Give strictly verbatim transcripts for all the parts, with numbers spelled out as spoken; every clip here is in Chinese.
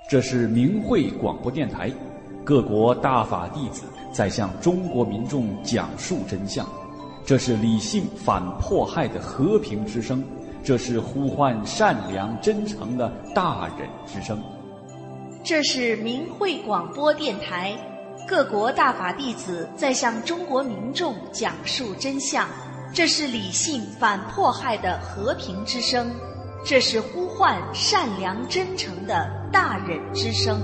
这是明慧广播电台，各国大法弟子在向中国民众讲述真相。这是理性反迫害的和平之声，这是呼唤善良真诚的大忍之声。 这是明慧广播电台，各国大法弟子在向中国民众讲述真相。这是理性反迫害的和平之声，这是呼唤善良真诚的大忍之声。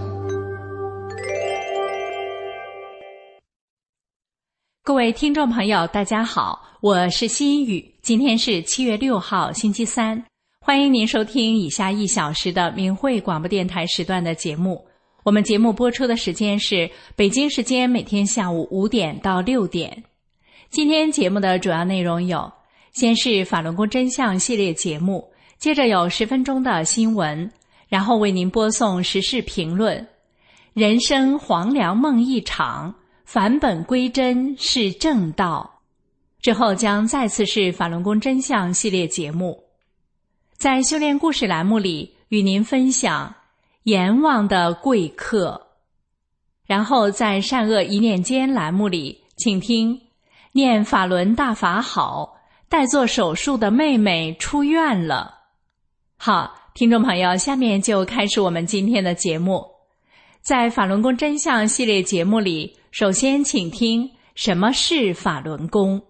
各位听众朋友，大家好，我是心雨。今天是七月六号，星期三，欢迎您收听以下一小时的明慧广播电台时段的节目。我们节目播出的时间是北京时间每天下午五点到六点。今天节目的主要内容有：先是法轮功真相系列节目，接着有十分钟的新闻，然后为您播送时事评论。人生黄粱梦一场，返本归真是正道。之后将再次是法轮功真相系列节目。在修炼故事栏目里，与您分享阎王的贵客。然后在善恶一念间栏目里，请听念法轮大法好，待做手术的妹妹出院了。好，听众朋友，下面就开始我们今天的节目。在法轮功真相系列节目里，首先请听什么是法轮功。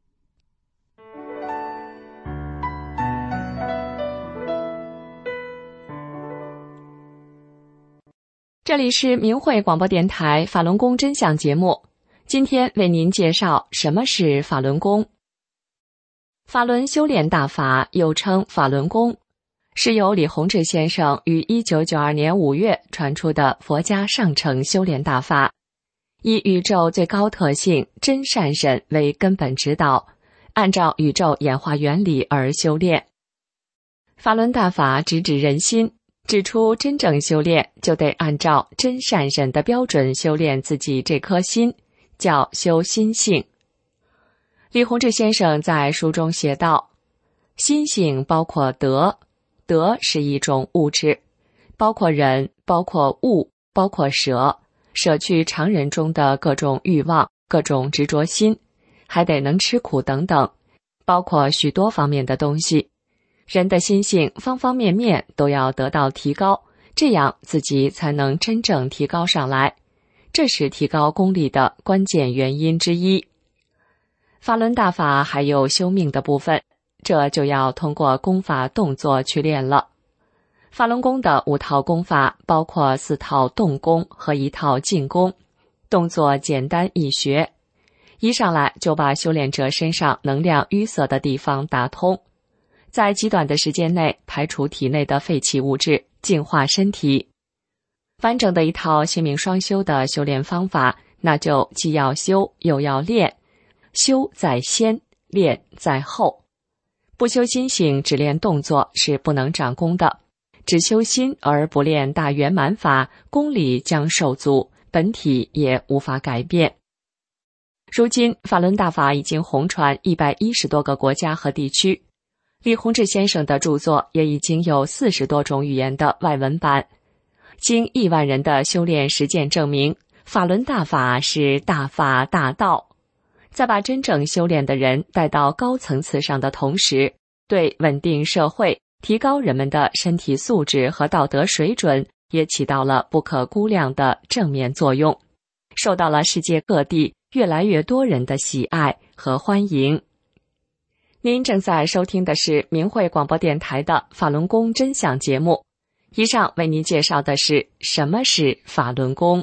这里是明慧广播电台法轮功真相节目，今天为您介绍什么是法轮功。法轮修炼大法又称法轮功，是由李洪志先生于一九九二年五月传出的佛家上乘修炼大法，以宇宙最高特性真善忍为根本指导，按照宇宙演化原理而修炼。法轮大法直指人心，指出真正修炼就得按照真善忍的标准修炼自己这颗心，叫修心性。李洪志先生在书中写道，心性包括德，德是一种物质，包括忍，包括悟，包括舍，舍去常人中的各种欲望，各种执着心，还得能吃苦等等，包括许多方面的东西。人的心性方方面面都要得到提高，这样自己才能真正提高上来，这是提高功力的关键原因之一。法轮大法还有修命的部分，这就要通过功法动作去练了。法轮功的五套功法包括四套动功和一套静功，动作简单易学，一上来就把修炼者身上能量淤塞的地方打通，在极短的时间内排除体内的废弃物质，净化身体。完整的一套心命双修的修炼方法，那就既要修又要练，修在先，练在后。不修心性，只练动作是不能长功的，只修心而不练大圆满法，功力将受阻，本体也无法改变。如今法轮大法已经红传一百一十多个国家和地区，李洪志先生的著作也已经有四十多种语言的外文版，经亿万人的修炼实践证明，法轮大法是大法大道。在把真正修炼的人带到高层次上的同时，对稳定社会、提高人们的身体素质和道德水准也起到了不可估量的正面作用，受到了世界各地越来越多人的喜爱和欢迎。您正在收听的是明慧广播电台的法轮功真相节目，以上为您介绍的是什么是法轮功。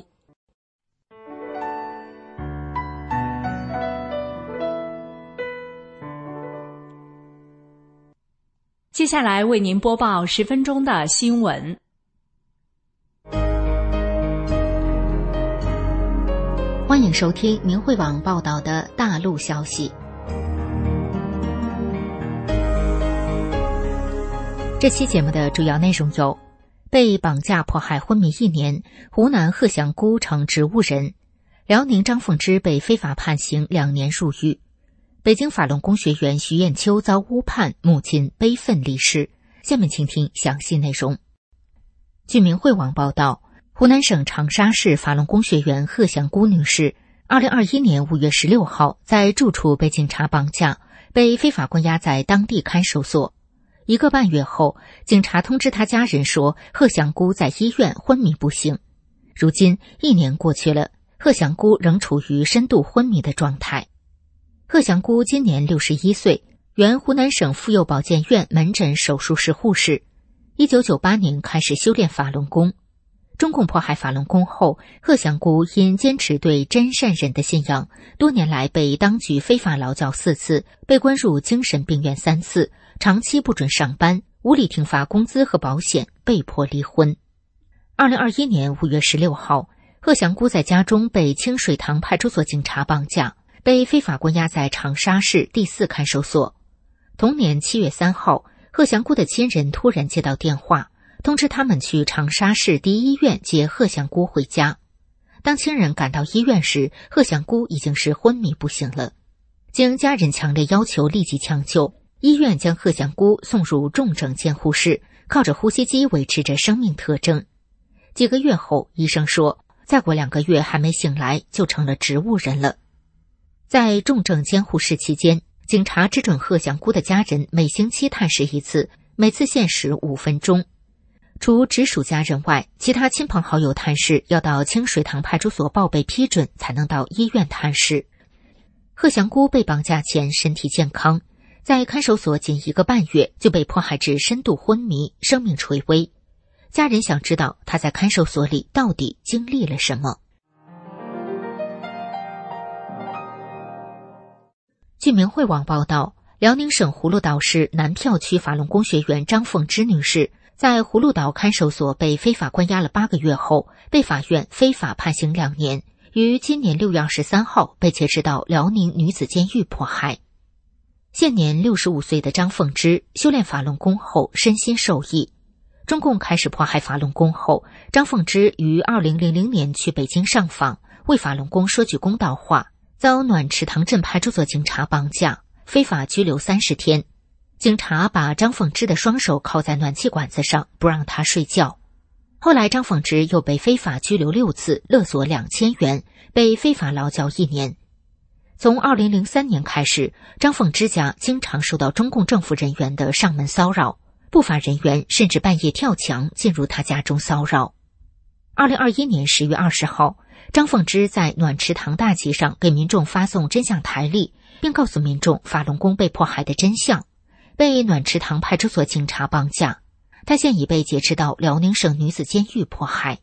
接下来为您播报十分钟的新闻。 欢迎收听明慧网报道的大陆消息。这期节目的主要内容有：被绑架迫害昏迷一年，湖南鹤翔菇成植物人；辽宁张凤芝被非法判刑两年入狱；北京法轮功学员徐艳秋遭诬判，母亲悲愤离世。下面请听详细内容。 据明慧网报道，湖南省长沙市法轮功学员贺祥姑女士二零二一年五月十六号在住处被警察绑架，被非法关押在当地看守所。一个半月后，警察通知她家人说贺祥姑在医院昏迷不醒。如今一年过去了，贺祥姑仍处于深度昏迷的状态。贺祥姑今年六十一岁，原湖南省妇幼保健院门诊手术室护士。一九九八年开始修炼法轮功。中共迫害法轮功后，贺祥姑因坚持对真善忍的信仰，多年来被当局非法劳教四次，被关入精神病院三次，长期不准上班，无理停发工资和保险，被迫离婚。二零二一年五月十六号，贺祥姑在家中被清水塘派出所警察绑架，被非法关押在长沙市第四看守所。同年七月三号，贺祥姑的亲人突然接到电话，通知他们去长沙市第一医院接贺祥姑回家。当亲人赶到医院时，贺祥姑已经是昏迷不醒了。经家人强烈要求立即抢救，医院将贺祥姑送入重症监护室，靠着呼吸机维持着生命特征。几个月后，医生说再过两个月还没醒来就成了植物人了。在重症监护室期间，警察只准贺祥姑的家人每星期探视一次，每次限时五分钟。除直属家人外，其他亲朋好友探视要到清水塘派出所报备批准才能到医院探视。贺祥姑被绑架前身体健康，在看守所仅一个半月就被迫害至深度昏迷，生命垂危。家人想知道她在看守所里到底经历了什么。据明慧网报道，辽宁省葫芦岛市南票区法轮功学员张凤芝女士在葫芦岛看守所被非法关押了八个月后，被法院非法判刑两年，于今年六月二十三号被截至到辽宁女子监狱迫害。现年六十五岁的张凤芝修炼法轮功后身心受益。中共开始迫害法轮功后，张凤芝于二零零零年去北京上访，为法轮功说句公道话，遭暖池塘镇派出所警察绑架，非法拘留三十天。警察把张凤芝的双手铐在暖气管子上，不让她睡觉。后来张凤芝又被非法拘留六次，勒索两千元，被非法劳教一年。从二零零三年开始，张凤芝家经常受到中共政府人员的上门骚扰，不法人员甚至半夜跳墙进入他家中骚扰。二零二一年十月二十号，张凤芝在暖池塘大集上给民众发送真相台历，并告诉民众法轮功被迫害的真相，被暖池塘派出所警察绑架。他现已被劫持到辽宁省女子监狱迫害。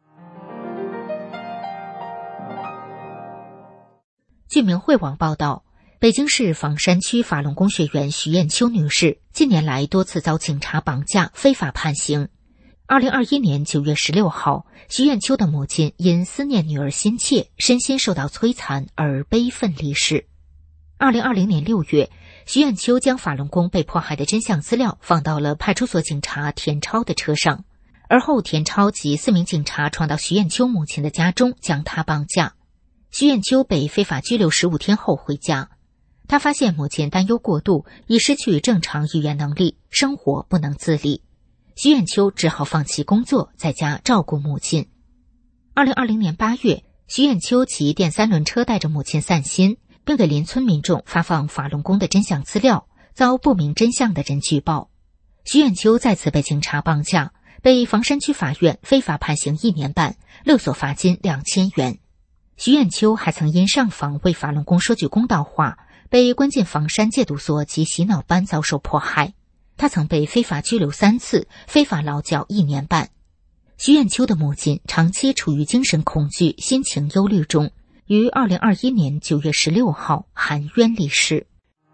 据明慧网报道，北京市房山区法轮功学员徐艳秋女士近年来多次遭警察绑架，非法判刑。二零二一年九月十六号，徐艳秋的母亲因思念女儿心切，身心受到摧残而悲愤离世。二零二零年六月，徐艳秋将法轮功被迫害的真相资料放到了派出所警察田超的车上，而后田超及四名警察闯到徐艳秋母亲的家中，将她绑架。徐艳秋被非法拘留十五天后回家，她发现母亲担忧过度，已失去正常语言能力，生活不能自理。徐艳秋只好放弃工作，在家照顾母亲。二零二零年八月，徐艳秋骑电三轮车带着母亲散心，并给邻村民众发放法轮功的真相资料，遭不明真相的人举报。徐艳秋再次被警察绑架，被房山区法院非法判刑一年半，勒索罚金两千元。徐艳秋还曾因上访为法轮功说句公道话，被关进房山戒毒所及洗脑班遭受迫害。他曾被非法拘留三次，非法劳教一年半。徐艳秋的母亲长期处于精神恐惧、心情忧虑中，于二零二一年九月十六号含冤离世。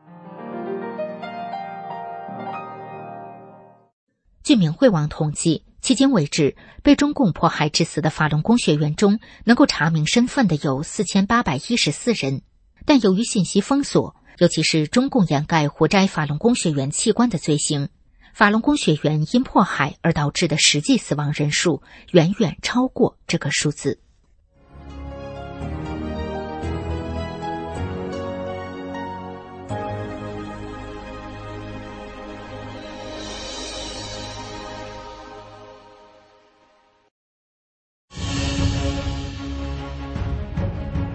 据明慧网统计，迄今为止，被中共迫害致死的法轮功学员中，能够查明身份的有四千八百一十四人，但由于信息封锁，尤其是中共掩盖活摘法轮功学员器官的罪行，法轮功学员因迫害而导致的实际死亡人数远远超过这个数字。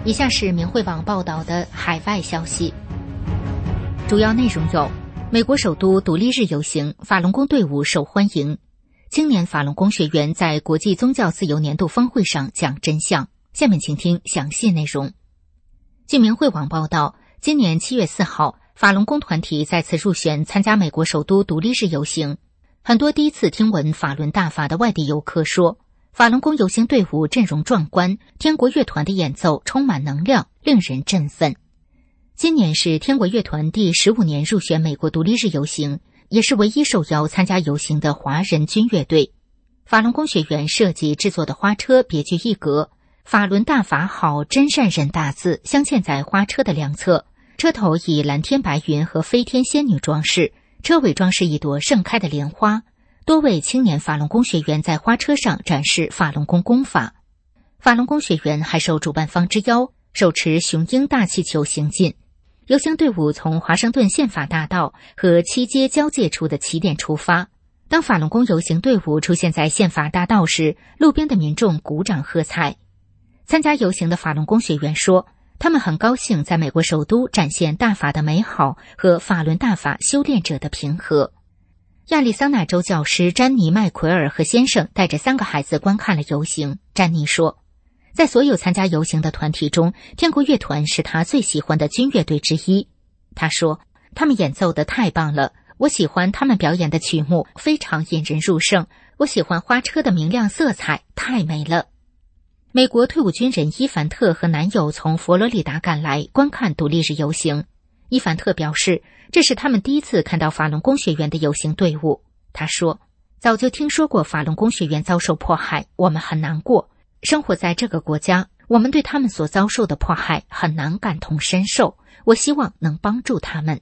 以下是明慧网报道的海外消息，主要内容有：美国首都独立日游行，法轮功队伍受欢迎；青年法轮功学员在国际宗教自由年度峰会上讲真相。下面请听详细内容。据明慧网报道，今年七月四号，法轮功团体再次入选参加美国首都独立日游行。很多第一次听闻法轮大法的外地游客说，法轮功游行队伍阵容壮观，天国乐团的演奏充满能量，令人振奋。今年是天国乐团第十五年入选美国独立日游行，也是唯一受邀参加游行的华人军乐队。法轮功学员设计制作的花车别具一格，法轮大法好真善人大字镶嵌在花车的两侧，车头以蓝天白云和飞天仙女装饰，车尾装饰一朵盛开的莲花。多位青年法轮功学员在花车上展示法轮功功法。法轮功学员还受主办方之邀，手持雄鹰大气球行进。游行队伍从华盛顿宪法大道和七街交界处的起点出发。当法轮功游行队伍出现在宪法大道时，路边的民众鼓掌喝彩。参加游行的法轮功学员说，他们很高兴在美国首都展现大法的美好和法轮大法修炼者的平和。亚利桑那州教师詹妮·麦奎尔和先生带着三个孩子观看了游行。詹妮说，在所有参加游行的团体中，天国乐团是他最喜欢的军乐队之一。他说，他们演奏得太棒了，我喜欢他们表演的曲目，非常引人入胜。我喜欢花车的明亮色彩，太美了。美国退伍军人伊凡特和男友从佛罗里达赶来观看独立日游行。伊凡特表示，这是他们第一次看到法轮功学员的游行队伍。他说，早就听说过法轮功学员遭受迫害，我们很难过。生活在这个国家，我们对他们所遭受的迫害很难感同身受。我希望能帮助他们。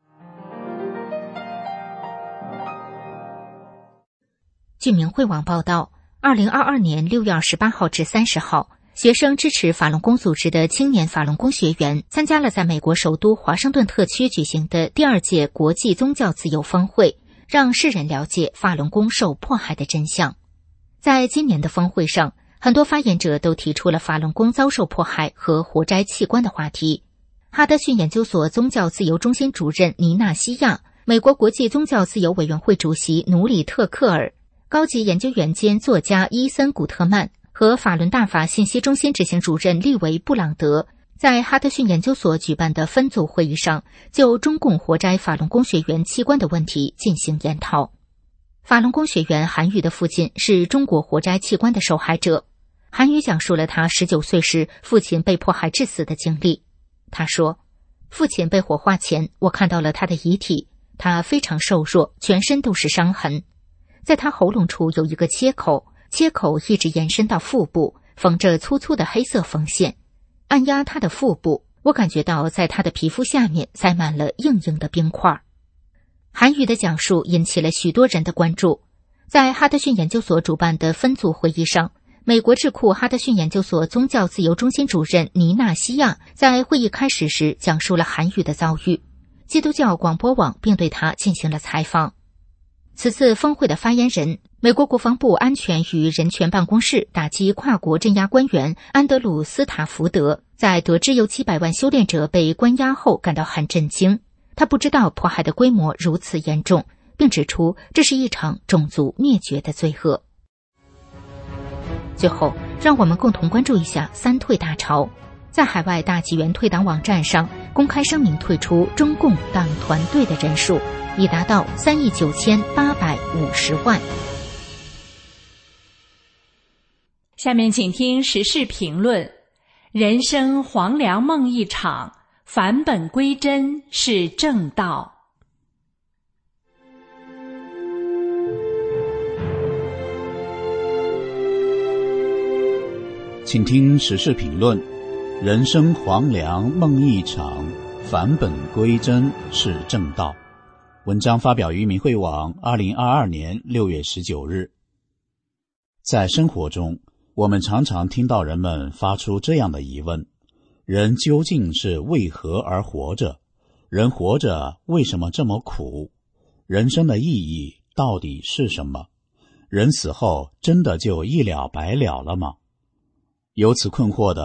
据明慧网报道，二零二二年六月二十八号至三十号，学生支持法轮功组织的青年法轮功学员参加了在美国首都华盛顿特区举行的第二届国际宗教自由峰会，让世人了解法轮功受迫害的真相。在今年的峰会上，很多发言者都提出了法轮功遭受迫害和活摘器官的话题。哈德逊研究所宗教自由中心主任尼娜西亚、美国国际宗教自由委员会主席努里特克尔、高级研究员兼作家伊森古特曼和法轮大法信息中心执行主任利维布朗德在哈德逊研究所举办的分组会议上，就中共活摘法轮功学员器官的问题进行研讨。法轮功学员韩宇的父亲是中国活摘器官的受害者。韩宇讲述了他十九岁时父亲被迫害致死的经历。他说，父亲被火化前，我看到了他的遗体，他非常瘦弱，全身都是伤痕。在他喉咙处有一个切口，切口一直延伸到腹部，缝着粗粗的黑色缝线。按压他的腹部，我感觉到在他的皮肤下面塞满了硬硬的冰块。韩宇的讲述引起了许多人的关注。在哈德逊研究所主办的分组会议上，美国智库哈德逊研究所宗教自由中心主任尼娜西亚在会议开始时讲述了韩宇的遭遇。基督教广播网并对他进行了采访。此次峰会的发言人，美国国防部安全与人权办公室打击跨国镇压官员安德鲁·斯塔福德，在得知有七百万修炼者被关押后感到很震惊。他不知道迫害的规模如此严重，并指出这是一场种族灭绝的罪恶。最后，让我们共同关注一下三退大潮。在海外大纪元退党网站上公开声明退出中共党团队的人数已达到三亿九千八百五十万。 下面请听时事评论：人生黄粱梦一场，返本归真是正道。 请听时事评论：人生黄粱梦一场，返本归真是正道。文章发表于明慧网二零二二年六月十九日。在生活中，我们常常听到人们发出这样的疑问：人究竟是为何而活着？人活着为什么这么苦？人生的意义到底是什么？人死后真的就一了百了了吗？由此困惑的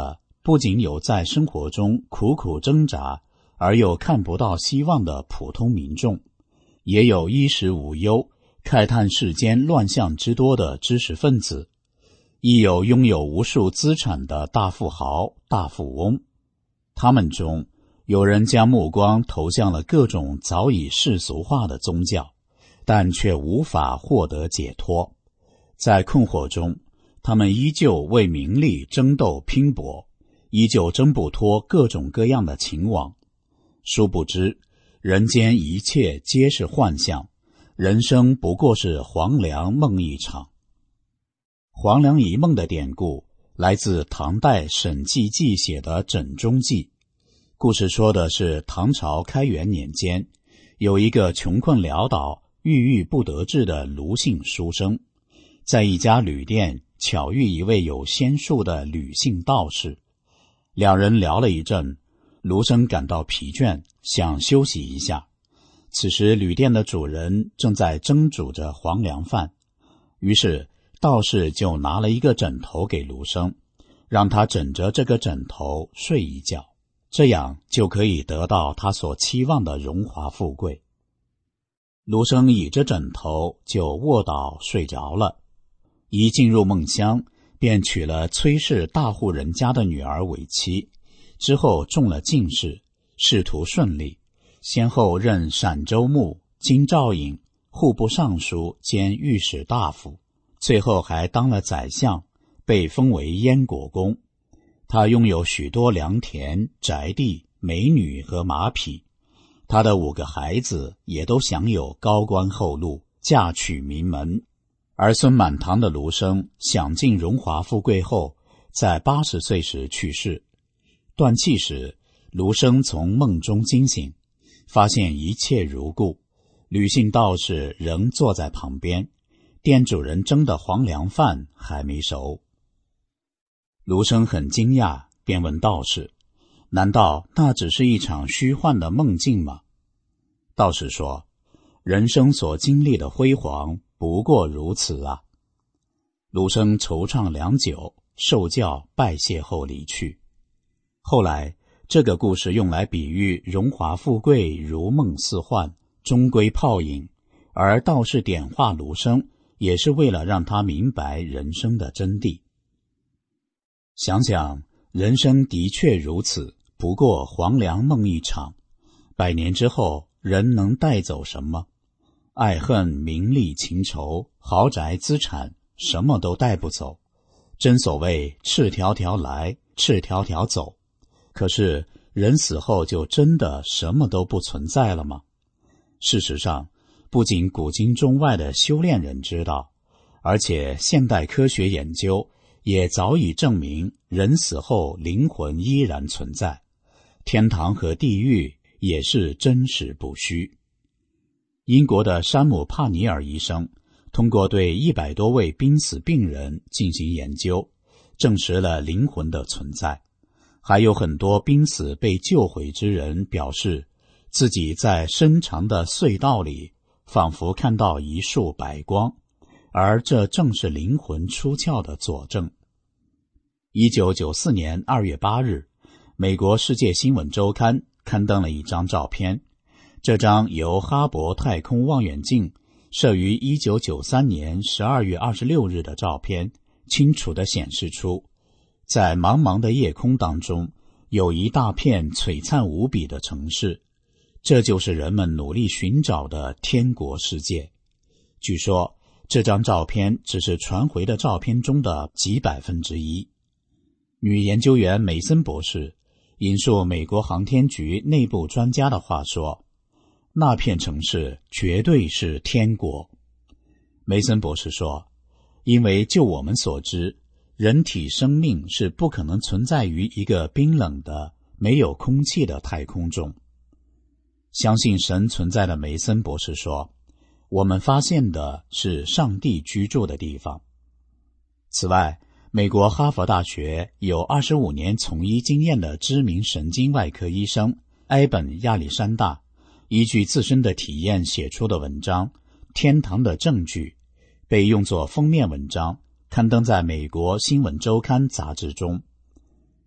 不仅有在生活中苦苦挣扎而又看不到希望的普通民众，也有衣食无忧慨叹世间乱象之多的知识分子，亦有拥有无数资产的大富豪、大富翁。他们中有人将目光投向了各种早已世俗化的宗教，但却无法获得解脱。在困惑中，他们依旧为名利争斗拼搏，依旧挣不脱各种各样的情网。殊不知，人间一切皆是幻象，人生不过是黄粱梦一场。黄粱一梦的典故来自唐代沈记记写的《枕中记》。故事说的是唐朝开元年间，有一个穷困潦倒、郁郁不得志的卢姓书生，在一家旅店巧遇一位有仙术的吕姓道士。两人聊了一阵，卢生感到疲倦，想休息一下。此时旅店的主人正在蒸煮着黄粱饭，于是道士就拿了一个枕头给卢生，让他枕着这个枕头睡一觉，这样就可以得到他所期望的荣华富贵。卢生倚着枕头就卧倒睡着了，一进入梦乡，便娶了崔氏大户人家的女儿为妻，之后中了进士，仕途顺利，先后任陕州牧、京兆尹、户部尚书兼御史大夫，最后还当了宰相，被封为燕国公。他拥有许多良田、宅地、美女和马匹，他的五个孩子也都享有高官厚禄，嫁娶名门。儿孙满堂的卢生享尽荣华富贵后，在八十岁时去世。断气时，卢生从梦中惊醒，发现一切如故，吕姓道士仍坐在旁边，店主人蒸的黄粱饭还没熟。卢生很惊讶，便问道士：难道那只是一场虚幻的梦境吗？道士说：人生所经历的辉煌不过如此啊。卢生惆怅良久，受教拜谢后离去。后来这个故事用来比喻荣华富贵如梦似幻，终归泡影，而道士点化卢生也是为了让他明白人生的真谛。想想人生的确如此，不过黄粱梦一场。百年之后，人能带走什么？爱恨名利情仇豪宅资产，什么都带不走。真所谓赤条条来，赤条条走。可是人死后就真的什么都不存在了吗？事实上，不仅古今中外的修炼人知道，而且现代科学研究也早已证明，人死后灵魂依然存在，天堂和地狱也是真实不虚。英国的山姆·帕尼尔医生通过对一百多位濒死病人进行研究，证实了灵魂的存在。还有很多濒死被救回之人表示，自己在深长的隧道里仿佛看到一束白光，而这正是灵魂出窍的佐证。一九九四年二月八日，美国世界新闻周刊刊登了一张照片。这张由哈勃太空望远镜摄于一九九三年十二月二十六日的照片，清楚地显示出，在茫茫的夜空当中，有一大片璀璨无比的城市，这就是人们努力寻找的天国世界。据说，这张照片只是传回的照片中的几百分之一。女研究员梅森博士引述美国航天局内部专家的话说，那片城市绝对是天国。梅森博士说，因为就我们所知，人体生命是不可能存在于一个冰冷的、没有空气的太空中。相信神存在的梅森博士说，我们发现的是上帝居住的地方。此外，美国哈佛大学有二十五年从医经验的知名神经外科医生埃本亚历山大，依据自身的体验写出的文章《天堂的证据》，被用作封面文章，刊登在美国新闻周刊杂志中。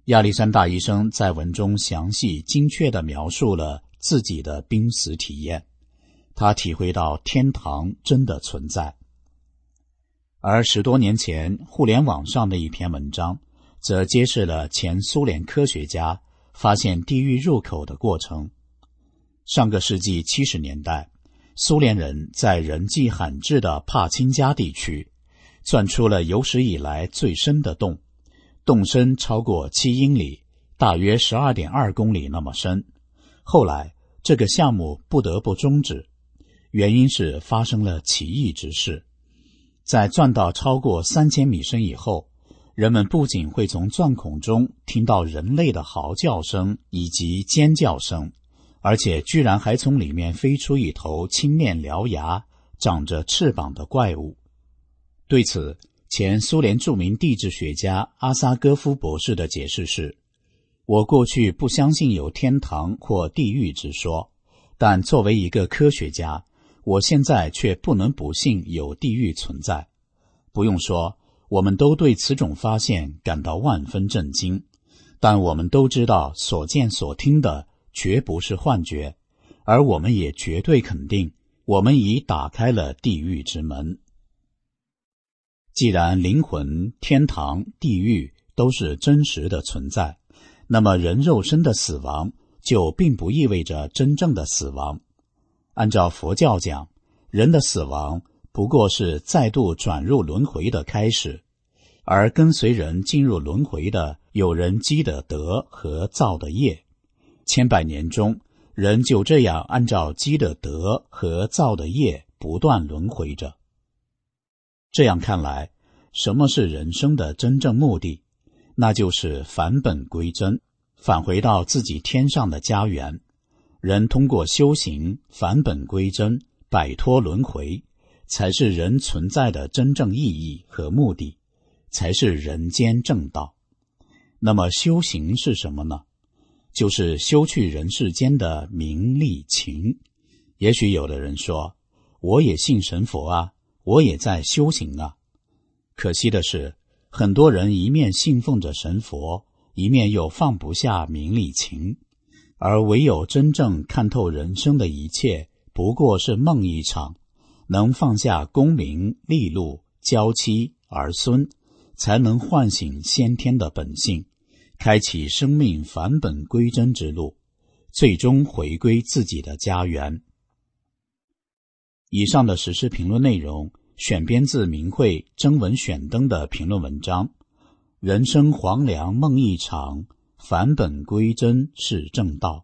亚历山大医生在文中详细精确地描述了自己的濒死体验，他体会到天堂真的存在。而十多年前互联网上的一篇文章则揭示了前苏联科学家发现地狱入口的过程。上个世纪七十年代，苏联人在人迹罕至的帕钦加地区钻出了有史以来最深的洞，洞深超过七英里，大约 十二点二公里那么深。后来这个项目不得不终止，原因是发生了奇异之事。在钻到超过三千米深以后，人们不仅会从钻孔中听到人类的嚎叫声以及尖叫声，而且居然还从里面飞出一头青面獠牙、长着翅膀的怪物。对此，前苏联著名地质学家阿萨戈夫博士的解释是：我过去不相信有天堂或地狱之说，但作为一个科学家，我现在却不能不信有地狱存在。不用说，我们都对此种发现感到万分震惊，但我们都知道所见所听的绝不是幻觉，而我们也绝对肯定，我们已打开了地狱之门。既然灵魂、天堂、地狱都是真实的存在，那么人肉身的死亡就并不意味着真正的死亡。按照佛教讲，人的死亡不过是再度转入轮回的开始，而跟随人进入轮回的有人积的德和造的业。千百年中，人就这样按照积的德和造的业不断轮回着。这样看来，什么是人生的真正目的？那就是返本归真，返回到自己天上的家园。人通过修行返本归真，摆脱轮回，才是人存在的真正意义和目的，才是人间正道。那么修行是什么呢？就是修去人世间的名利情。也许有的人说，我也信神佛啊，我也在修行啊。可惜的是，很多人一面信奉着神佛，一面又放不下名利情，而唯有真正看透人生的一切不过是梦一场，能放下功名利禄、娇妻儿孙，才能唤醒先天的本性，开启生命返本归真之路，最终回归自己的家园。以上的时事评论内容选编自明慧征文选登的评论文章，人生黄粱梦一场，返本归真是正道。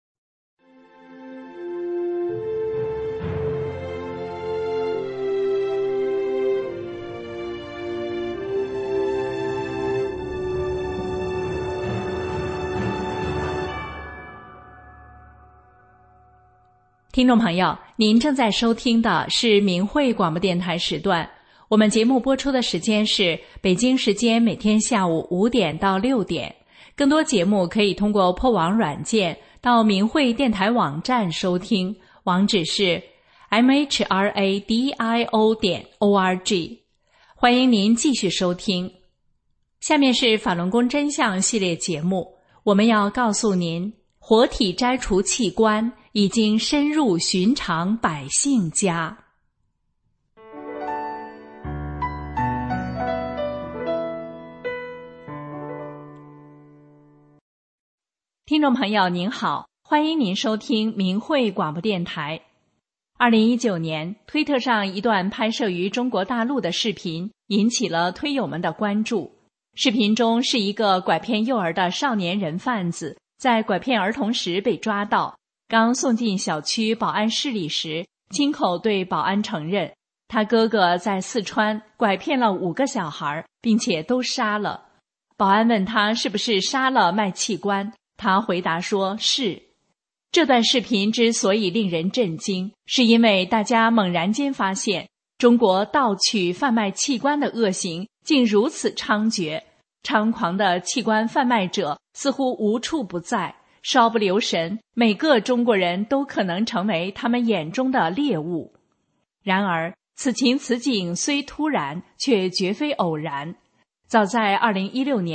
听众朋友，您正在收听的是明慧广播电台时段，我们节目播出的时间是北京时间每天下午五点到六点。更多节目可以通过破网软件到明慧电台网站收听，网址是 m h r a d i o 点 o r g。 欢迎您继续收听。下面是法轮功真相系列节目，我们要告诉您，活体摘除器官已经深入寻常百姓家。听众朋友您好，欢迎您收听明慧广播电台。二零一九年，推特上一段拍摄于中国大陆的视频引起了推友们的关注。视频中是一个拐骗幼儿的少年人贩子，在拐骗儿童时被抓到，刚送进小区保安室里时，亲口对保安承认，他哥哥在四川拐骗了五个小孩，并且都杀了。保安问他是不是杀了卖器官，他回答说是。这段视频之所以令人震惊，是因为大家猛然间发现，中国盗取贩卖器官的恶行竟如此猖獗，猖狂的器官贩卖者似乎无处不在，稍不留神，每个中国人都可能成为他们眼中的猎物。然而，此情此景虽突然，却绝非偶然。早在二零一六年，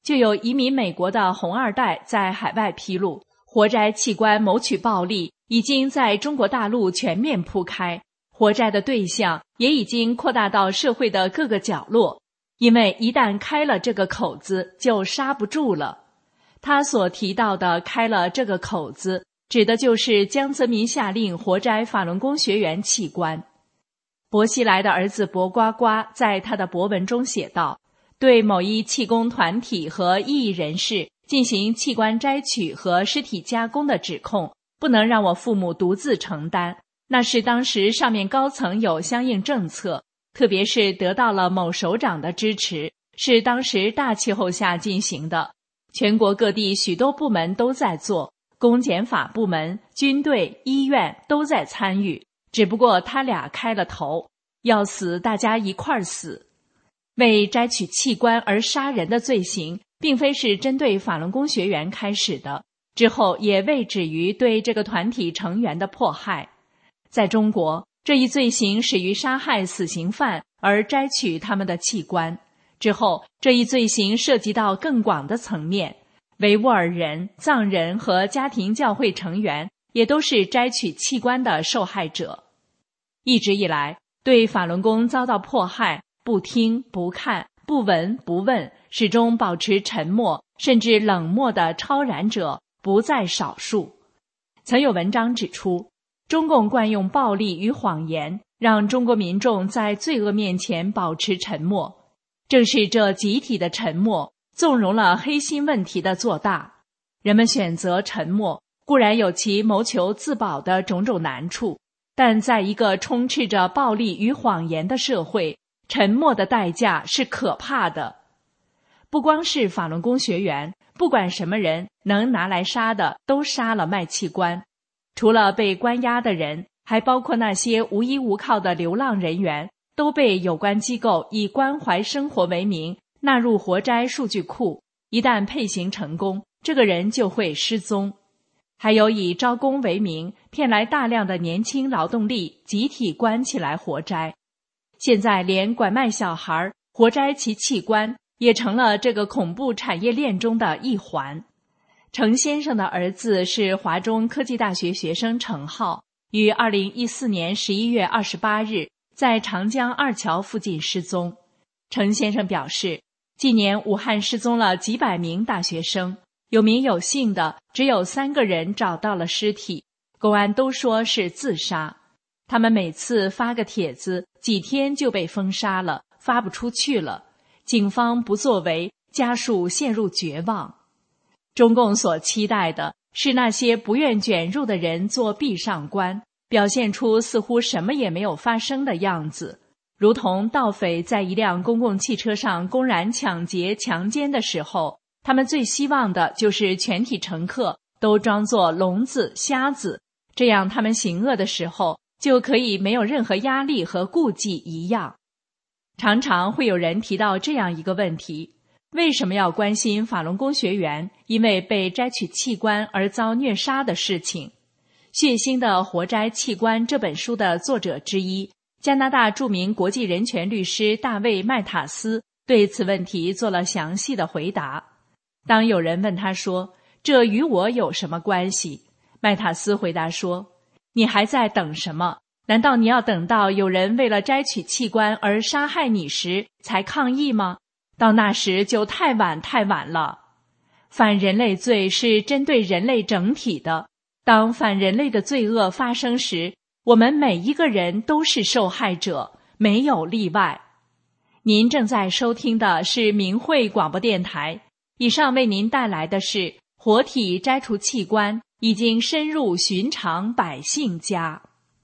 就有移民美国的红二代在海外披露，活摘器官谋取暴利已经在中国大陆全面铺开，活摘的对象也已经扩大到社会的各个角落，因为一旦开了这个口子就刹不住了。他所提到的开了这个口子，指的就是江泽民下令活摘法轮功学员器官。薄熙来的儿子薄瓜瓜在他的博文中写道，对某一气功团体和异议人士进行器官摘取和尸体加工的指控，不能让我父母独自承担，那是当时上面高层有相应政策，特别是得到了某首长的支持，是当时大气候下进行的。全国各地许多部门都在做，公检法部门、军队、医院都在参与，只不过他俩开了头，要死大家一块儿死。为摘取器官而杀人的罪行，并非是针对法轮功学员开始的，之后也未止于对这个团体成员的迫害。在中国，这一罪行始于杀害死刑犯而摘取他们的器官，之后这一罪行涉及到更广的层面，维吾尔人、藏人和家庭教会成员也都是摘取器官的受害者。一直以来，对法轮功遭到迫害，不听不看不闻不问，始终保持沉默甚至冷漠的超然者不在少数。曾有文章指出，中共惯用暴力与谎言，让中国民众在罪恶面前保持沉默。正是这集体的沉默，纵容了黑心问题的做大。人们选择沉默，固然有其谋求自保的种种难处，但在一个充斥着暴力与谎言的社会，沉默的代价是可怕的。不光是法轮功学员，不管什么人能拿来杀的都杀了卖器官。除了被关押的人，还包括那些无依无靠的流浪人员，都被有关机构以关怀生活为名纳入活摘数据库，一旦配型成功，这个人就会失踪。还有以招工为名骗来大量的年轻劳动力，集体关起来活摘。现在连拐卖小孩、活摘其器官也成了这个恐怖产业链中的一环。程先生的儿子是华中科技大学学生程浩，于二零一四年十一月二十八日在长江二桥附近失踪。程先生表示，近年武汉失踪了几百名大学生，有名有姓的只有三个人找到了尸体，公安都说是自杀。他们每次发个帖子，几天就被封杀了，发不出去了。警方不作为，家属陷入绝望。中共所期待的是那些不愿卷入的人做壁上观，表现出似乎什么也没有发生的样子，如同盗匪在一辆公共汽车上公然抢劫强奸的时候，他们最希望的就是全体乘客都装作聋子瞎子，这样他们行恶的时候就可以没有任何压力和顾忌一样。常常会有人提到这样一个问题，为什么要关心法轮功学员因为被摘取器官而遭虐杀的事情？血腥的活摘器官这本书的作者之一，加拿大著名国际人权律师大卫麦塔斯对此问题做了详细的回答。当有人问他说，这与我有什么关系？麦塔斯回答说，你还在等什么？难道你要等到有人为了摘取器官而杀害你时才抗议吗？到那时就太晚太晚了。反人类罪是针对人类整体的，当反人类的罪恶发生时，我们每一个人都是受害者，没有例外。您正在收听的是明慧广播电台，以上为您带来的是活体摘除器官已经深入寻常百姓家。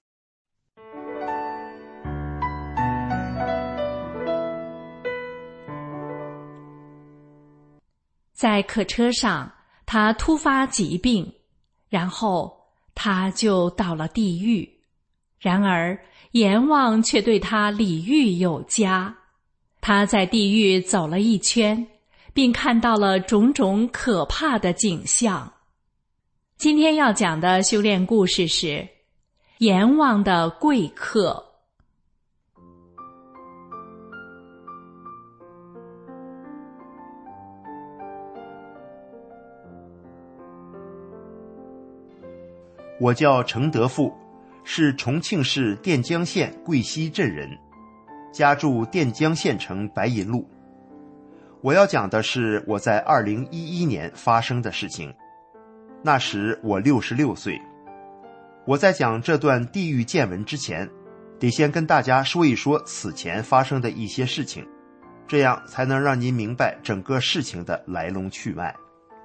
在客车上，他突发疾病，然后他就到了地狱。然而阎王却对他礼遇有加，他在地狱走了一圈，并看到了种种可怕的景象。今天要讲的修炼故事是阎王的贵客。 我叫程德富，是重庆市垫江县桂溪镇人，家住垫江县城白银路。我要讲的是我在二零一一年发生的事情，那时我六十六岁。我在讲这段地狱见闻之前，得先跟大家说一说此前发生的一些事情，这样才能让您明白整个事情的来龙去脉。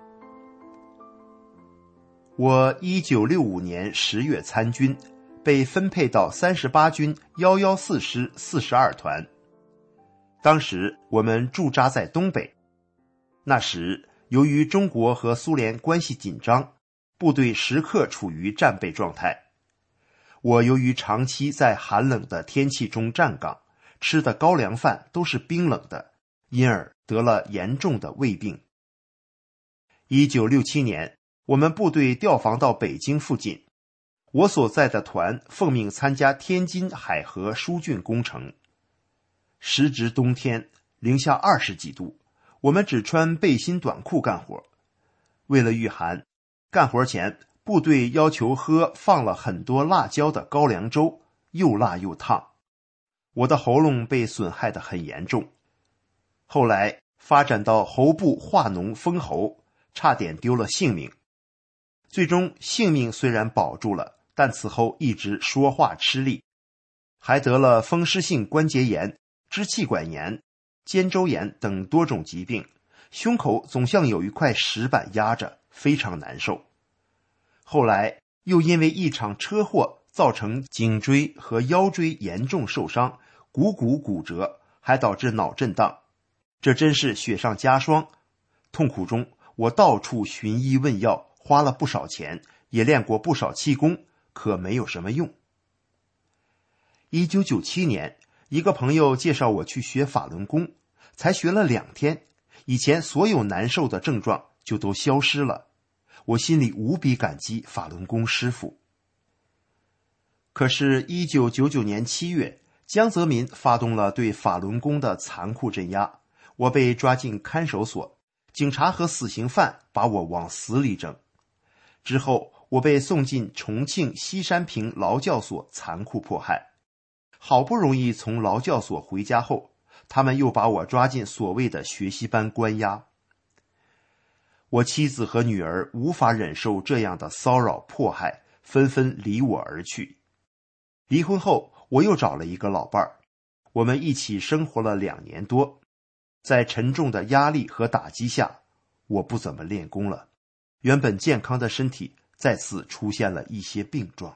我一九六五年十月参军，被分配到三十八军一一四师四十二团。当时我们驻扎在东北，那时由于中国和苏联关系紧张，部队时刻处于战备状态。我由于长期在寒冷的天气中站岗，吃的高粱饭都是冰冷的，因而得了严重的胃病。一九六七年，我们部队调防到北京附近，我所在的团奉命参加天津海河疏浚工程。时值冬天，零下二十几度，我们只穿背心短裤干活。为了御寒，干活前部队要求喝放了很多辣椒的高粱粥，又辣又烫。我的喉咙被损害得很严重，后来发展到喉部化脓封喉，差点丢了性命。最终性命虽然保住了，但此后一直说话吃力，还得了风湿性关节炎、支气管炎、肩周炎等多种疾病，胸口总像有一块石板压着，非常难受。后来又因为一场车祸造成颈椎和腰椎严重受伤，股骨骨折，还导致脑震荡，这真是雪上加霜。痛苦中我到处寻医问药，花了不少钱，也练过不少气功，可没有什么用。一九九七年，一个朋友介绍我去学法轮功，才学了两天，以前所有难受的症状就都消失了。我心里无比感激法轮功师傅。可是一九九九年七月，江泽民发动了对法轮功的残酷镇压，我被抓进看守所，警察和死刑犯把我往死里整。之后我被送进重庆西山坪劳教所残酷迫害，好不容易从劳教所回家后，他们又把我抓进所谓的学习班关押。我妻子和女儿无法忍受这样的骚扰迫害，纷纷离我而去。离婚后，我又找了一个老伴儿，我们一起生活了两年多。在沉重的压力和打击下，我不怎么练功了，原本健康的身体再次出现了一些病状。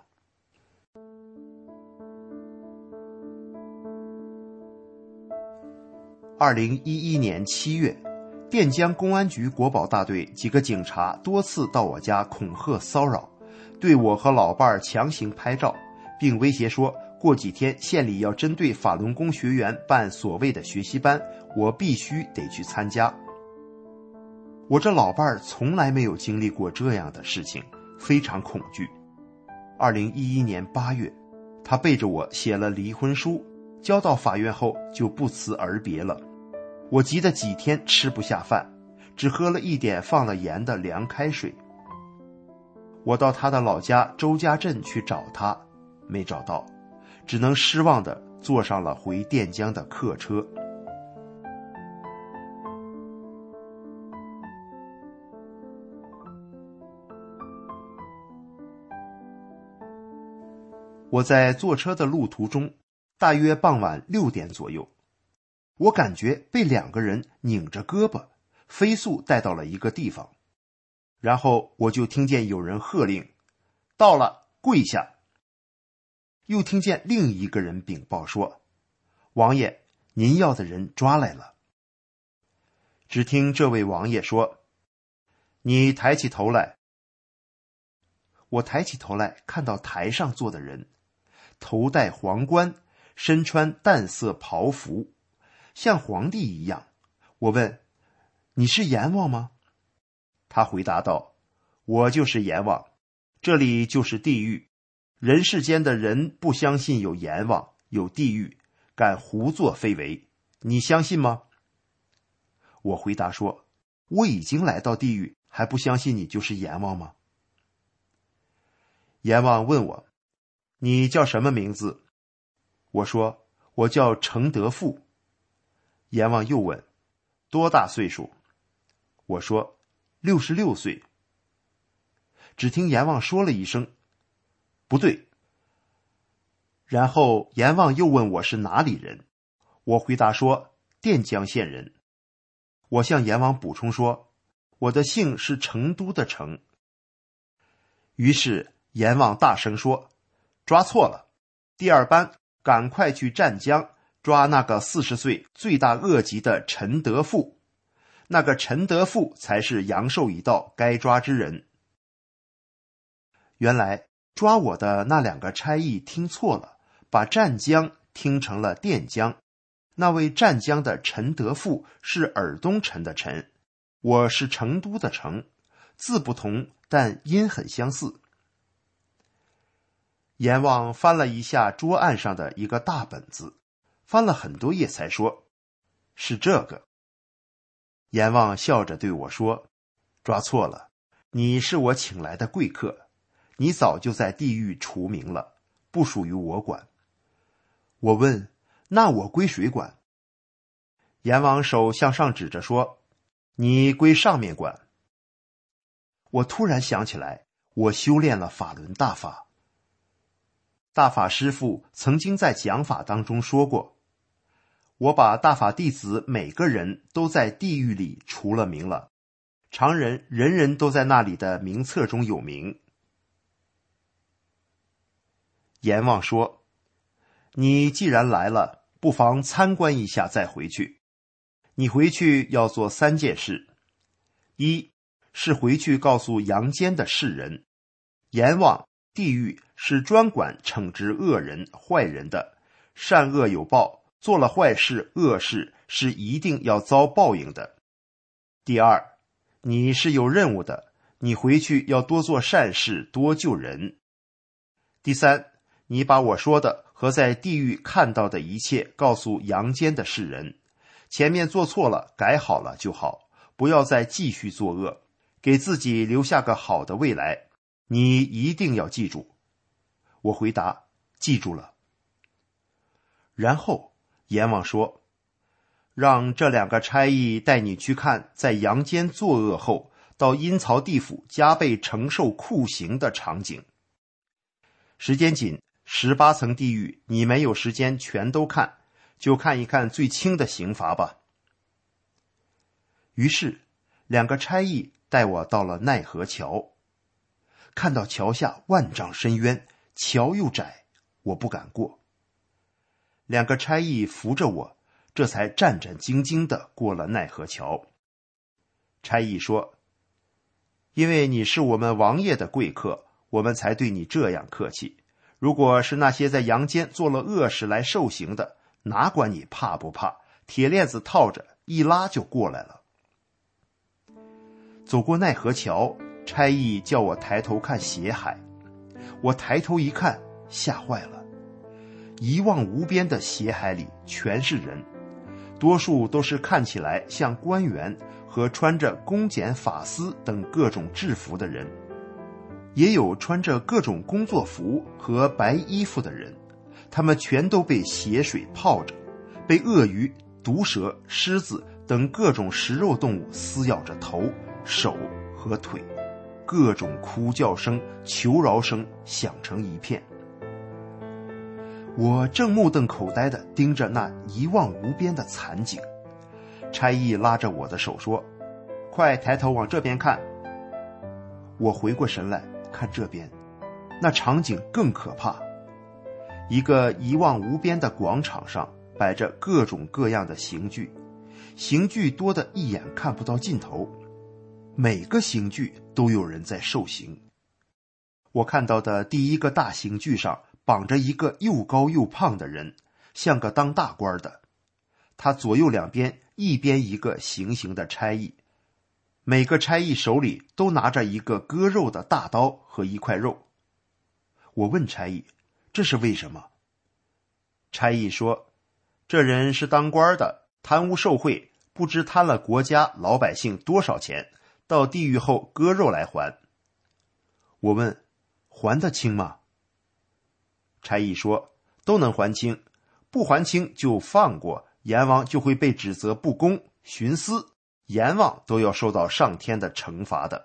二零一一年七月，垫江公安局国保大队几个警察多次到我家恐吓骚扰，对我和老伴儿强行拍照，并威胁说过几天县里要针对法轮功学员办所谓的学习班，我必须得去参加。我这老伴儿从来没有经历过这样的事情，非常恐惧。二零一一年八月，他背着我写了离婚书，交到法院后就不辞而别了。我急得几天吃不下饭，只喝了一点放了盐的凉开水。我到他的老家周家镇去找他，没找到，只能失望地坐上了回垫江的客车。我在坐车的路途中，大约傍晚六点左右，我感觉被两个人拧着胳膊，飞速带到了一个地方。然后我就听见有人喝令：到了，跪下。又听见另一个人禀报说：王爷，您要的人抓来了。只听这位王爷说：你抬起头来。我抬起头来，看到台上坐的人，头戴皇冠，身穿淡色袍服，像皇帝一样。我问：你是阎王吗？他回答道：我就是阎王，这里就是地狱，人世间的人不相信有阎王有地狱，敢胡作非为，你相信吗？我回答说：我已经来到地狱，还不相信你就是阎王吗？ 阎王问我：你叫什么名字？我说：我叫程德富。阎王又问：多大岁数？我说：六十六岁。只听阎王说了一声：不对。然后阎王又问我是哪里人，我回答说：垫江县人。我向阎王补充说：我的姓是成都的成。于是阎王大声说：抓错了，第二班赶快去湛江抓那个四十岁罪大恶极的陈德富，那个陈德富才是阳寿已到该抓之人。原来抓我的那两个差役听错了，把湛江听成了垫江。那位湛江的陈德富是尔东陈的陈，我是成都的成，字不同，但音很相似。阎王翻了一下桌案上的一个大本子，翻了很多页才说：是这个。阎王笑着对我说：抓错了，你是我请来的贵客，你早就在地狱除名了，不属于我管。我问：那我归谁管？阎王手向上指着说：你归上面管。我突然想起来，我修炼了法轮大法。大法师父曾经在讲法当中说过，我把大法弟子每个人都在地狱里除了名了，常人人人都在那里的名册中有名。阎王说：你既然来了，不妨参观一下再回去。你回去要做三件事：一是回去告诉阳间的世人，阎王、地狱是专管惩治恶人、坏人的，善恶有报，做了坏事、恶事是一定要遭报应的。第二，你是有任务的，你回去要多做善事，多救人。第三，你把我说的和在地狱看到的一切告诉阳间的世人，前面做错了，改好了就好，不要再继续作恶，给自己留下个好的未来。你一定要记住。我回答：记住了。然后阎王说：让这两个差役带你去看在阳间作恶后到阴曹地府加倍承受酷刑的场景。时间紧，十八层地狱你没有时间全都看，就看一看最轻的刑罚吧。于是两个差役带我到了奈何桥，看到桥下万丈深渊，桥又窄，我不敢过。两个差役扶着我，这才战战兢兢地过了奈何桥。差役说：因为你是我们王爷的贵客，我们才对你这样客气，如果是那些在阳间做了恶事来受刑的，哪管你怕不怕，铁链子套着一拉就过来了。走过奈何桥，差役叫我抬头看血海，我抬头一看，吓坏了。一望无边的血海里全是人，多数都是看起来像官员和穿着公检法司等各种制服的人，也有穿着各种工作服和白衣服的人，他们全都被血水泡着，被鳄鱼、毒蛇、狮子等各种食肉动物撕咬着头、手和腿，各种哭叫声、求饶声响成一片。我正目瞪口呆地盯着那一望无边的惨景，差役拉着我的手说：快抬头往这边看。我回过神来看这边，那场景更可怕。一个一望无边的广场上摆着各种各样的刑具，刑具多得一眼看不到尽头，每个刑具都有人在受刑。我看到的第一个大刑具上绑着一个又高又胖的人，像个当大官的。他左右两边一边一个行刑的差役，每个差役手里都拿着一个割肉的大刀和一块肉。我问差役：这是为什么？差役说：这人是当官的，贪污受贿，不知贪了国家老百姓多少钱，到地狱后割肉来还。我问： 还得清吗？差役说，都能还清，不还清就放过，阎王就会被指责不公，徇私，阎王都要受到上天的惩罚的。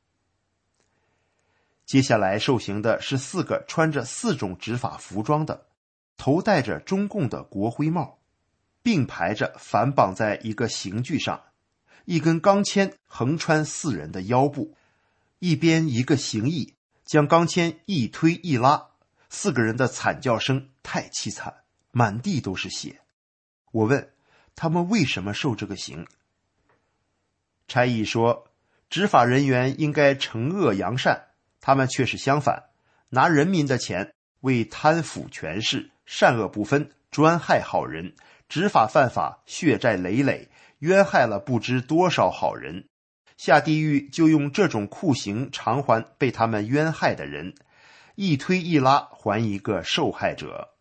接下来受刑的是四个穿着四种执法服装的，头戴着中共的国徽帽，并排着反绑在一个刑具上，一根钢钎横穿四人的腰部，一边一个刑役将钢钎一推一拉，四个人的惨叫声太凄惨，满地都是血。我问他们为什么受这个刑，差役说，执法人员应该惩恶扬善，他们却是相反，拿人民的钱为贪腐权势，善恶不分，专害好人，执法犯法，血债累累，冤害了不知多少好人，下地狱就用这种酷刑偿还被他们冤害的人，一推一拉还一个受害者。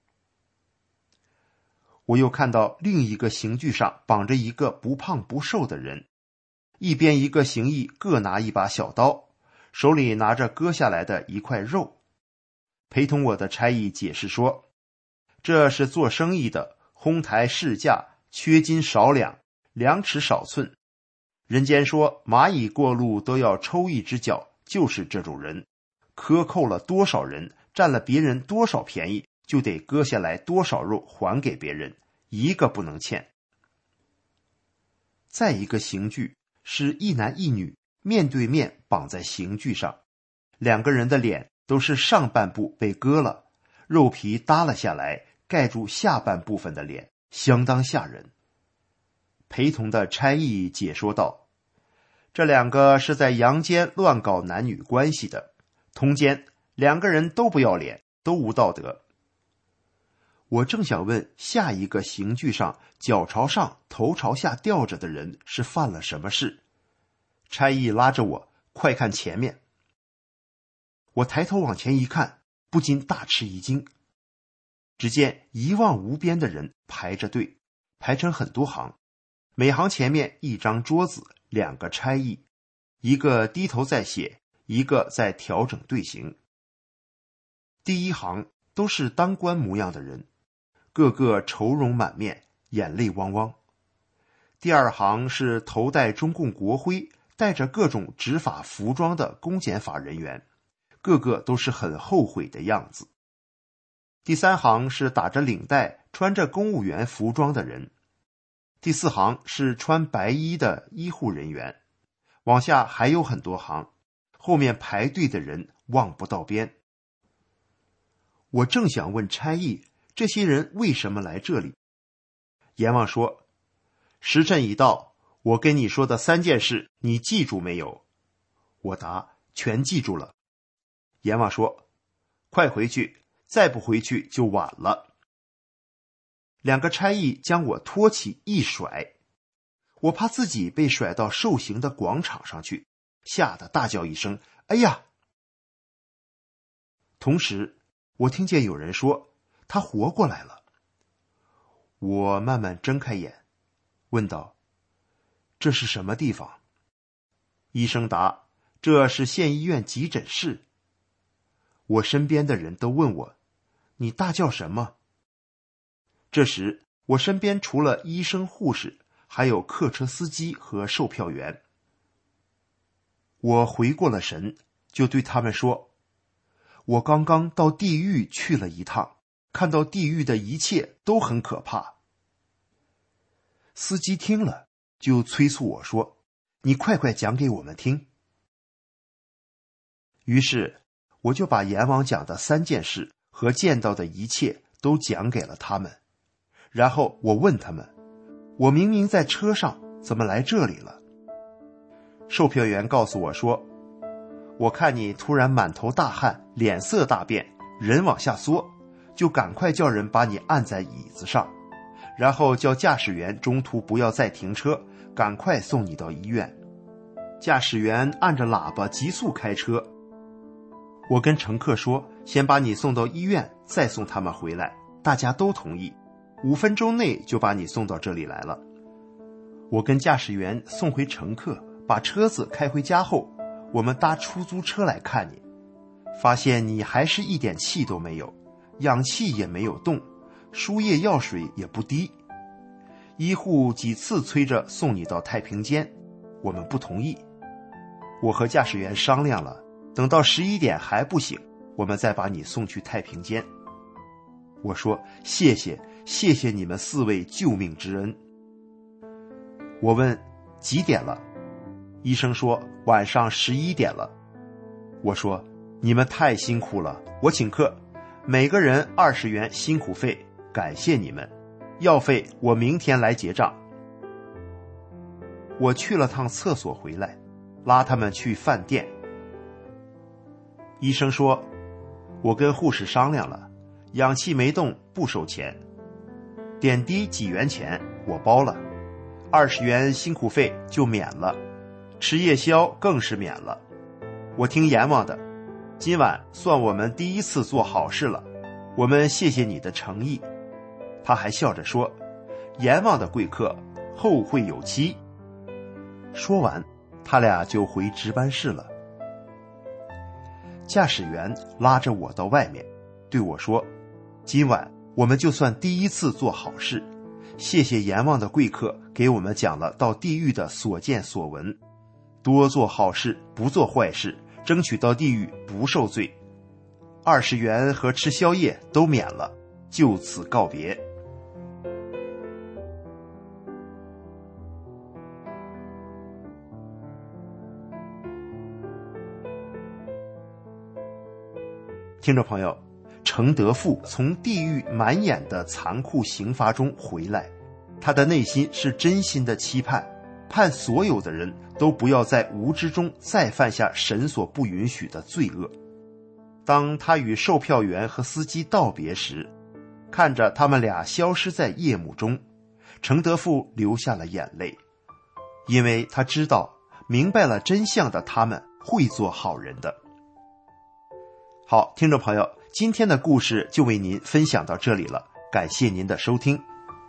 我又看到另一个刑具上绑着一个不胖不瘦的人，一边一个刑役各拿一把小刀，手里拿着割下来的一块肉。陪同我的差役解释说，这是做生意的，哄抬市价，缺斤少两，量尺少寸。人间说蚂蚁过路都要抽一只脚，就是这种人，克扣了多少人，占了别人多少便宜，就得割下来多少肉还给别人，一个不能欠。再一个刑具是一男一女面对面绑在刑具上，两个人的脸都是上半部被割了，肉皮耷了下来，盖住下半部分的脸，相当吓人。陪同的差役解说道，这两个是在阳间乱搞男女关系的，通奸，两个人都不要脸，都无道德。我正想问下一个刑具上脚朝上头朝下吊着的人是犯了什么事，差役拉着我，快看前面。我抬头往前一看，不禁大吃一惊，只见一望无边的人排着队，排成很多行，每行前面一张桌子，两个差役，一个低头在写，一个在调整队形。第一行都是当官模样的人，个个愁容满面，眼泪汪汪。第二行是头戴中共国徽，带着各种执法服装的公检法人员，个个都是很后悔的样子。第三行是打着领带，穿着公务员服装的人。第四行是穿白衣的医护人员，往下还有很多行，后面排队的人望不到边。我正想问差役，这些人为什么来这里？阎王说，时辰已到，我跟你说的三件事，你记住没有？我答，全记住了。阎王说，快回去，再不回去就晚了。两个差役将我拖起一甩，我怕自己被甩到受刑的广场上去，吓得大叫一声，哎呀！同时我听见有人说，他活过来了。我慢慢睁开眼，问道，这是什么地方？医生答，这是县医院急诊室。我身边的人都问我，你大叫什么？这时我身边除了医生护士，还有客车司机和售票员。我回过了神，就对他们说，我刚刚到地狱去了一趟，看到地狱的一切都很可怕。司机听了就催促我说，你快快讲给我们听。于是我就把阎王讲的三件事和见到的一切都讲给了他们。然后我问他们，我明明在车上，怎么来这里了？售票员告诉我说，我看你突然满头大汗，脸色大变，人往下缩，就赶快叫人把你按在椅子上，然后叫驾驶员中途不要再停车，赶快送你到医院。驾驶员按着喇叭急速开车。我跟乘客说，先把你送到医院，再送他们回来，大家都同意，五分钟内就把你送到这里来了。我跟驾驶员送回乘客，把车子开回家后，我们搭出租车来看你。 发现你还是一点气都没有，氧气也没有动，输液药水也不滴。医护几次催着送你到太平间，我们不同意。我和驾驶员商量了，等到十一点还不醒，我们再把你送去太平间。我说谢谢，谢谢你们四位救命之恩。我问几点了？医生说晚上十一点了。我说你们太辛苦了，我请客，每个人二十元辛苦费，感谢你们。药费我明天来结账。我去了趟厕所回来，拉他们去饭店。医生说，我跟护士商量了，氧气没动不收钱，点滴几元钱我包了，二十元辛苦费就免了，吃夜宵更是免了。我听阎王的，今晚算我们第一次做好事了，我们谢谢你的诚意。他还笑着说，阎王的贵客后会有期。说完他俩就回值班室了。驾驶员拉着我到外面对我说，今晚我们就算第一次做好事，谢谢阎王的贵客给我们讲了到地狱的所见所闻，多做好事不做坏事，争取到地狱不受罪。二十元和吃宵夜都免了，就此告别。听众朋友，程德富从地狱满眼的残酷刑罚中回来，他的内心是真心的期盼，盼所有的人都不要在无知中再犯下神所不允许的罪恶。当他与售票员和司机道别时，看着他们俩消失在夜幕中，程德富流下了眼泪，因为他知道明白了真相的他们会做好人的。好，听众朋友，今天的故事就为您分享到这里了，感谢您的收听。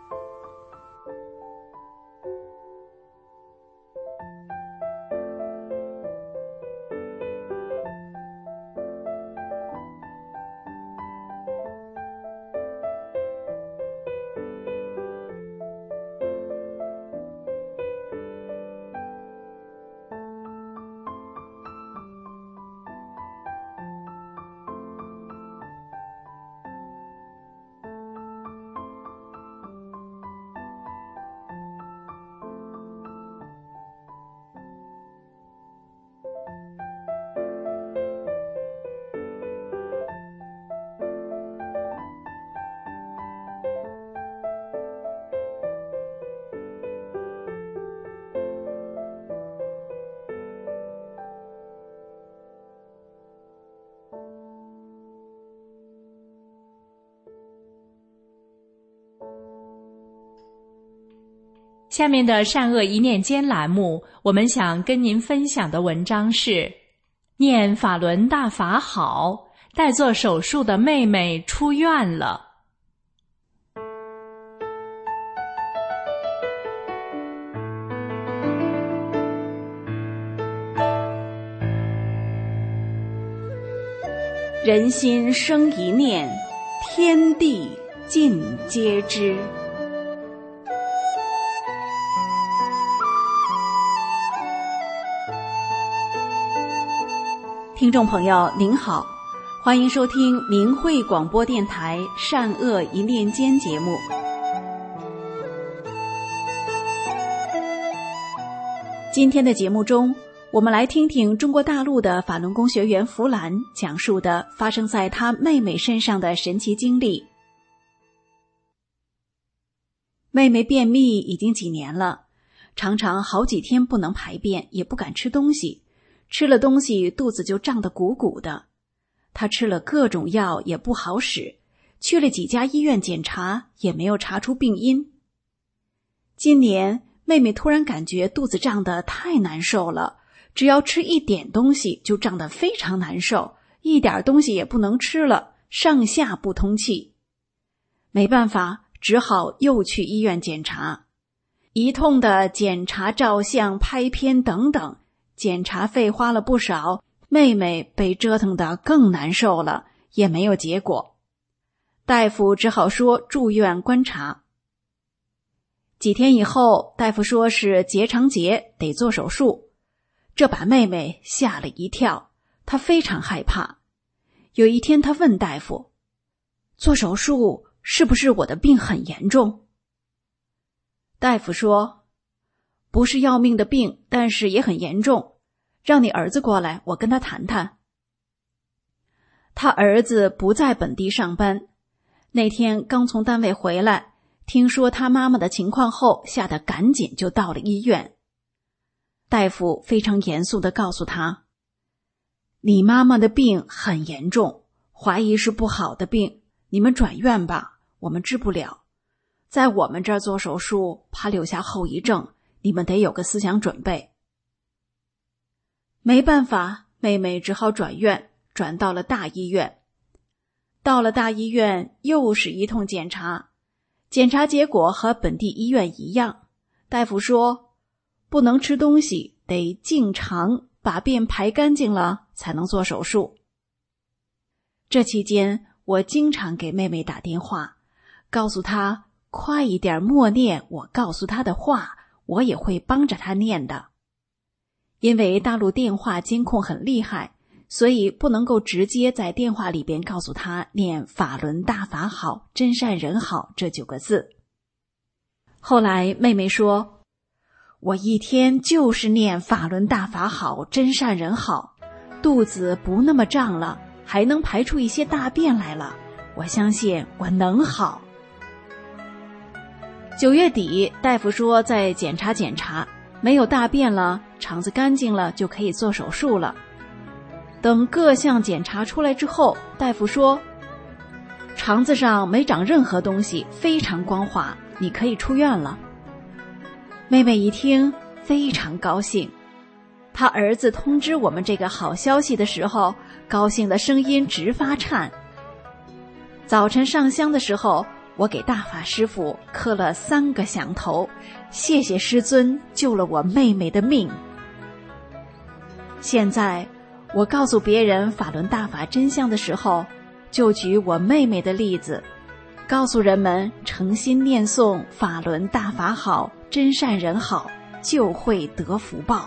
下面的善恶一念间栏目，我们想跟您分享的文章是念法轮大法好，待做手术的妹妹出院了。 人心生一念，天地尽皆知。听众朋友您好，欢迎收听明慧广播电台善恶一念间节目。今天的节目中，我们来听听中国大陆的法轮功学员弗兰讲述的发生在他妹妹身上的神奇经历。妹妹便秘已经几年了，常常好几天不能排便，也不敢吃东西，吃了东西肚子就胀得鼓鼓的。她吃了各种药也不好使，去了几家医院检查也没有查出病因。今年妹妹突然感觉肚子胀得太难受了，只要吃一点东西就胀得非常难受，一点东西也不能吃了，上下不通气。没办法，只好又去医院检查，一通的检查、照相、拍片等等，检查费花了不少， 妹妹被折腾得更难受了，也没有结果。大夫只好说住院观察。几天以后，大夫说是结肠结，得做手术。这把妹妹吓了一跳，她非常害怕。有一天她问大夫，做手术是不是我的病很严重？大夫说，不是要命的病，但是也很严重，让你儿子过来，我跟他谈谈。他儿子不在本地上班，那天刚从单位回来，听说他妈妈的情况后，吓得赶紧就到了医院。大夫非常严肃地告诉他，你妈妈的病很严重，怀疑是不好的病，你们转院吧，我们治不了。在我们这儿做手术，怕留下后遗症，你们得有个思想准备。没办法，妹妹只好转院，转到了大医院。到了大医院，又是一通检查，检查结果和本地医院一样。大夫说，不能吃东西，得净肠，把便排干净了才能做手术。这期间，我经常给妹妹打电话，告诉她快一点默念我告诉她的话，我也会帮着她念的。因为大陆电话监控很厉害，所以不能够直接在电话里边告诉她念法轮大法好，真善人好这九个字。后来妹妹说，我一天就是念法轮大法好，真善人好，肚子不那么胀了，还能排出一些大便来了，我相信我能好。九月底，大夫说再检查检查，没有大便了，肠子干净了，就可以做手术了。等各项检查出来之后，大夫说，肠子上没长任何东西，非常光滑，你可以出院了。妹妹一听非常高兴，她儿子通知我们这个好消息的时候，高兴的声音直发颤。早晨上香的时候，我给大法师父磕了三个响头，谢谢师尊救了我妹妹的命。现在我告诉别人法轮大法真相的时候，就举我妹妹的例子，告诉人们诚心念诵法轮大法好，真善人好，就会得福报。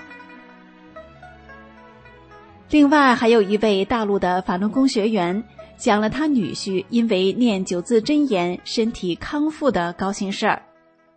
另外还有一位大陆的法轮功学员讲了他女婿因为念九字真言身体康复的高兴事儿。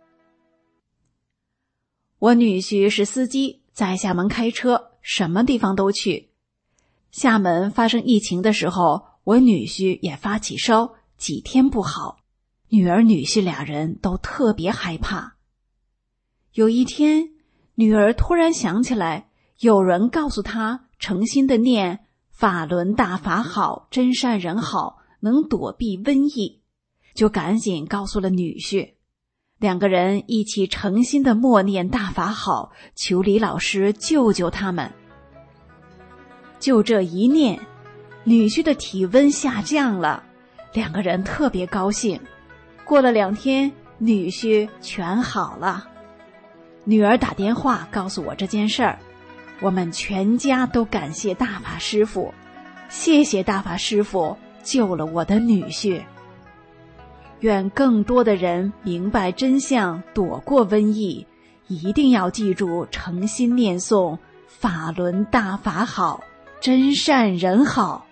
我女婿是司机，在厦门开车，什么地方都去。厦门发生疫情的时候，我女婿也发起烧，几天不好，女儿女婿俩人都特别害怕。有一天，女儿突然想起来，有人告诉她诚心的念法轮大法好，真善人好，能躲避瘟疫，就赶紧告诉了女婿。两个人一起诚心的默念大法好，求李老师救救他们。就这一念，女婿的体温下降了，两个人特别高兴。过了两天，女婿全好了。女儿打电话告诉我这件事儿，我们全家都感谢大法师父，谢谢大法师父救了我的女婿。愿更多的人明白真相，躲过瘟疫，一定要记住诚心念诵法轮大法好，真善人好。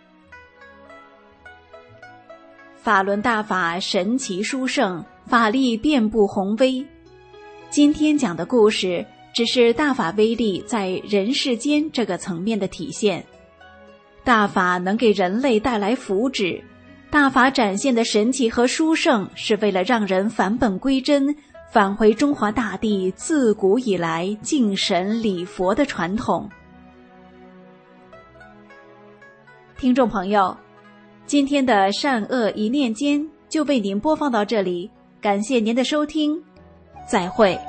法轮大法神奇殊胜，法力遍布宏威。今天讲的故事只是大法威力在人世间这个层面的体现。大法能给人类带来福祉，大法展现的神奇和殊胜，是为了让人返本归真，返回中华大地自古以来敬神礼佛的传统。听众朋友，今天的善恶一念间就为您播放到这里，感谢您的收听，再会。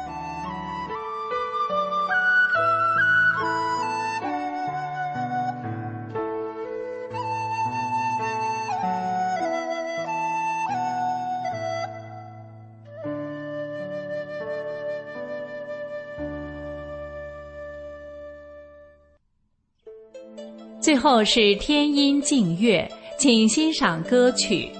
最后是天音静月，请欣赏歌曲。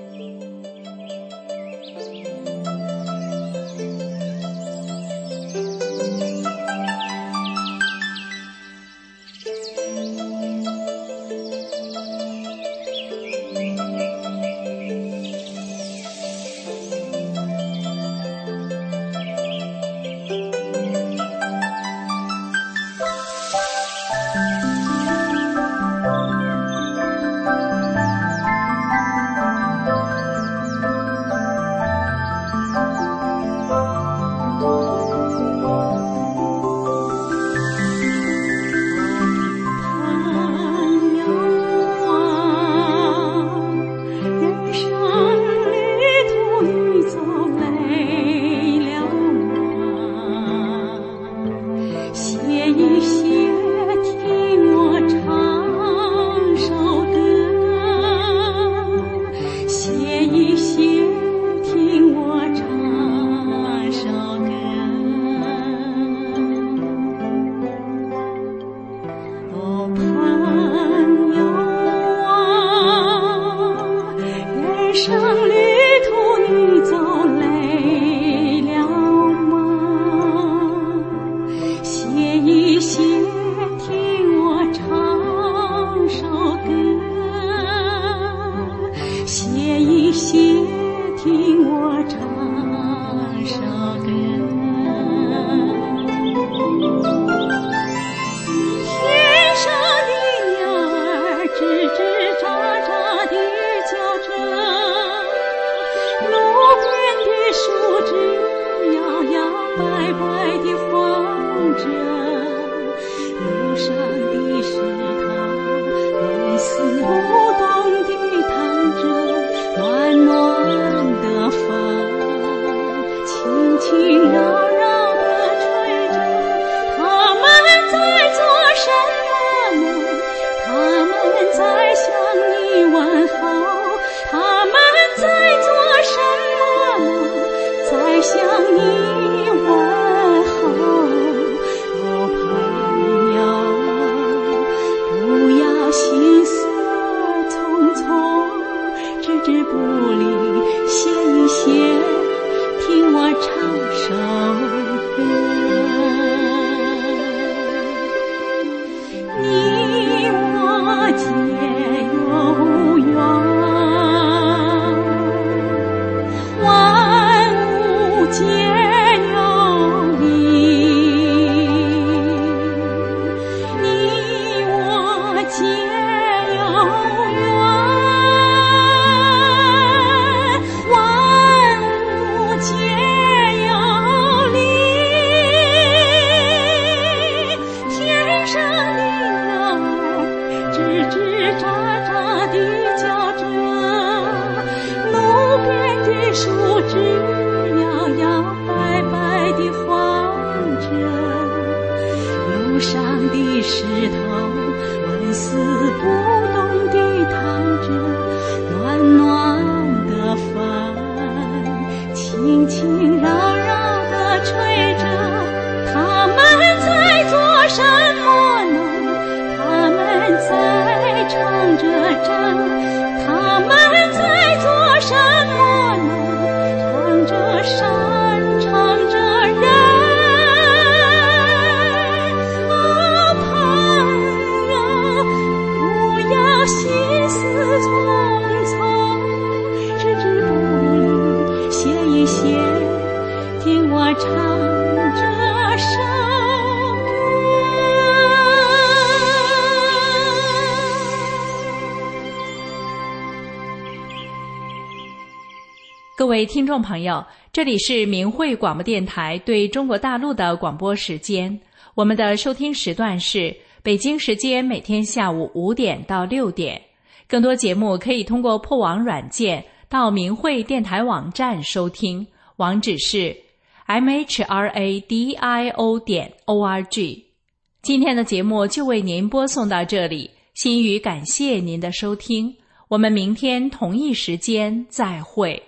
各位听众朋友，这里是明慧广播电台对中国大陆的广播时间。我们的收听时段是北京时间每天下午五点到六点。更多节目可以通过破网软件到明慧电台网站收听，网址是 m h r a d i o 点 o r g。今天的节目就为您播送到这里，心语感谢您的收听，我们明天同一时间再会。